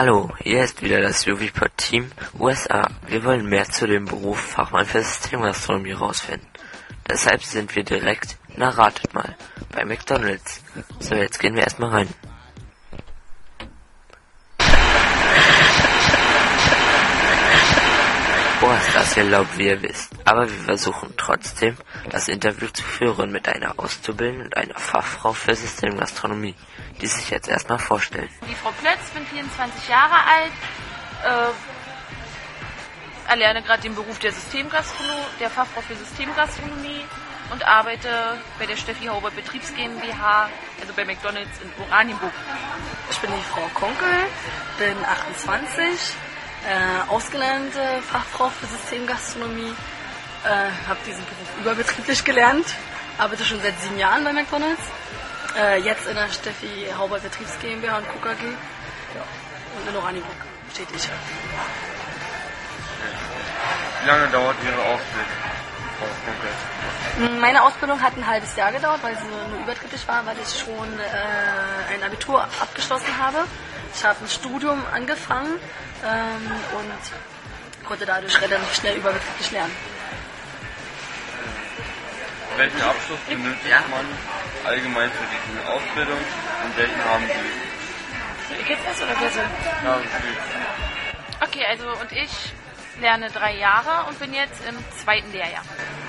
Hallo, hier ist wieder das UVPod-Team USA. Wir wollen mehr zu dem Beruf Fachmann für Systemgastronomie rausfinden. Deshalb sind wir direkt, na ratet mal, bei McDonald's. So, jetzt gehen wir erstmal rein. Boah, ist das hier laut, wie ihr wisst. Aber wir versuchen trotzdem, das Interview zu führen mit einer Auszubildenden und einer Fachfrau für Systemgastronomie, die sich jetzt erstmal vorstellen. Die Frau Plötz, bin 24 Jahre alt, erlerne gerade den Beruf der Fachfrau für Systemgastronomie und arbeite bei der Steffi Hauber Betriebs GmbH, also bei McDonald's in Oranienburg. Ich bin die Frau Konkel, bin 28, ausgelernte Fachfrau für Systemgastronomie, habe diesen Beruf überbetrieblich gelernt, arbeite schon seit 7 Jahren bei McDonald's, jetzt in der Steffi Hauber Betriebs GmbH und KUKG und in Oranienburg tätig. Wie lange dauert Ihre Ausbildung, Frau Konkel? Meine Ausbildung hat ein halbes Jahr gedauert, weil sie nur überbetrieblich war, weil ich schon ein Abitur abgeschlossen habe. Ich habe ein Studium angefangen und konnte dadurch relativ schnell überbetrieblich lernen. Welchen Abschluss benötigt man allgemein für diese Ausbildung und welchen haben Sie? Gibt es oder Gäste? Ja, Okay, also und ich lerne 3 Jahre und bin jetzt im 2. Lehrjahr.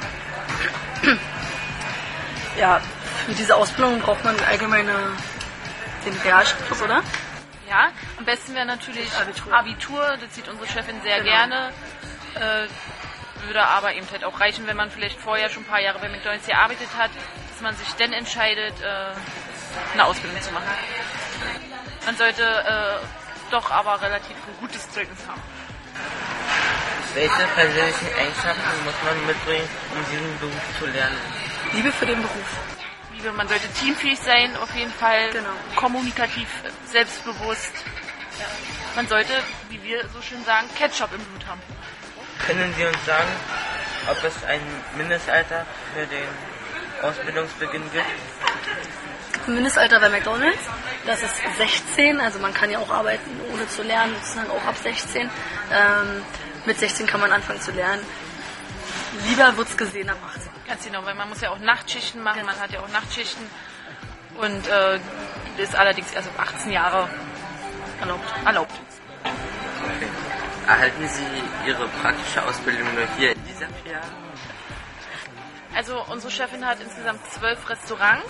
Ja, für diese Ausbildung braucht man allgemein den Realschulabschluss, oder? Ja, am besten wäre natürlich Abitur, das sieht unsere Chefin sehr gerne. Würde aber eben halt auch reichen, wenn man vielleicht vorher schon ein paar Jahre bei McDonald's gearbeitet hat, dass man sich dann entscheidet, eine Ausbildung zu machen. Man sollte doch aber relativ ein gutes Zeugnis haben. Welche persönlichen Eigenschaften muss man mitbringen, um diesen Beruf zu lernen? Liebe für den Beruf. Man sollte teamfähig sein, auf jeden Fall, Genau. Kommunikativ, selbstbewusst. Ja. Man sollte, wie wir so schön sagen, Ketchup im Blut haben. Können Sie uns sagen, ob es ein Mindestalter für den Ausbildungsbeginn gibt? Mindestalter bei McDonald's, das ist 16, also man kann ja auch arbeiten, ohne zu lernen, sozusagen auch ab 16. Mit 16 kann man anfangen zu lernen. Lieber wird es gesehen ab 18. Ganz genau, weil man muss ja auch Nachtschichten machen, man hat ja auch Nachtschichten und ist allerdings erst ab 18 Jahre erlaubt. Okay. Erhalten Sie Ihre praktische Ausbildung nur hier in dieser Firma? Also unsere Chefin hat insgesamt 12 Restaurants.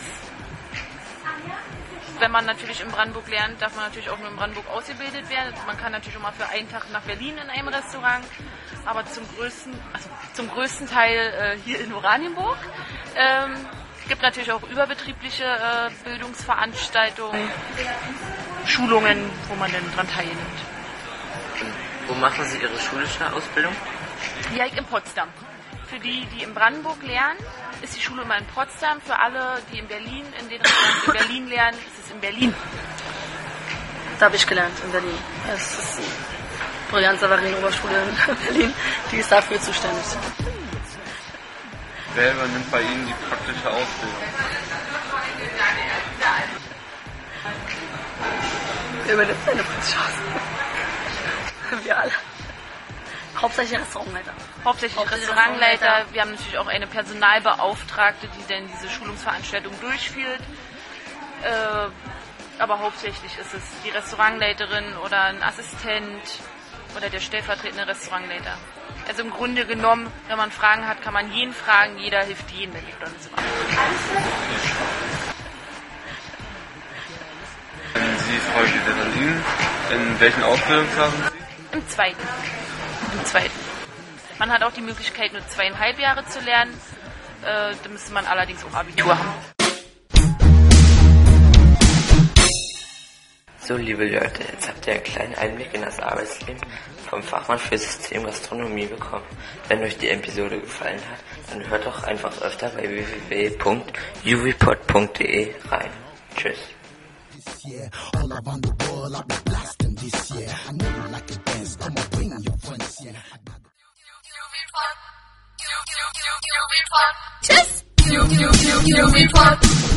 Wenn man natürlich in Brandenburg lernt, darf man natürlich auch nur in Brandenburg ausgebildet werden. Man kann natürlich auch mal für einen Tag nach Berlin in einem Restaurant, aber zum größten Teil hier in Oranienburg. Gibt natürlich auch überbetriebliche Bildungsveranstaltungen, Schulungen, wo man dann dran teilnimmt. Wo machen Sie Ihre schulische Ausbildung? Ja, in Potsdam. Für die, die in Brandenburg lernen, ist die Schule immer in Potsdam. Für alle, die in Berlin, in den Restaurants in Berlin lernen, ist es in Berlin. Da habe ich gelernt, in Berlin. Das ist die Brian Savarin Oberschule in Berlin, die ist dafür zuständig. Wer übernimmt bei Ihnen die praktische Ausbildung? Wer übernimmt seine praktische Ausbildung? Wir alle. Hauptsächlich Restaurantleiter. Hauptsächlich Restaurantleiter. Wir haben natürlich auch eine Personalbeauftragte, die dann diese Schulungsveranstaltung durchführt. Aber hauptsächlich ist es die Restaurantleiterin oder ein Assistent oder der stellvertretende Restaurantleiter. Also im Grunde genommen, wenn man Fragen hat, kann man jeden fragen. Jeder hilft jedem, wenn McDonald's macht. Sie Frau geht an Ihnen. In welchen Ausbildungsjahren sind Sie? Im zweiten. Man hat auch die Möglichkeit, nur 2,5 Jahre zu lernen. Da müsste man allerdings auch Abitur haben. So, liebe Leute, jetzt habt ihr einen kleinen Einblick in das Arbeitsleben vom Fachmann für Systemgastronomie bekommen. Wenn euch die Episode gefallen hat, dann hört doch einfach öfter bei www.uvpod.de rein. Tschüss. Yeah, all around the world, I'll be blasting this year. I know you like to dance, I'ma bring your friends, yeah. Just you report.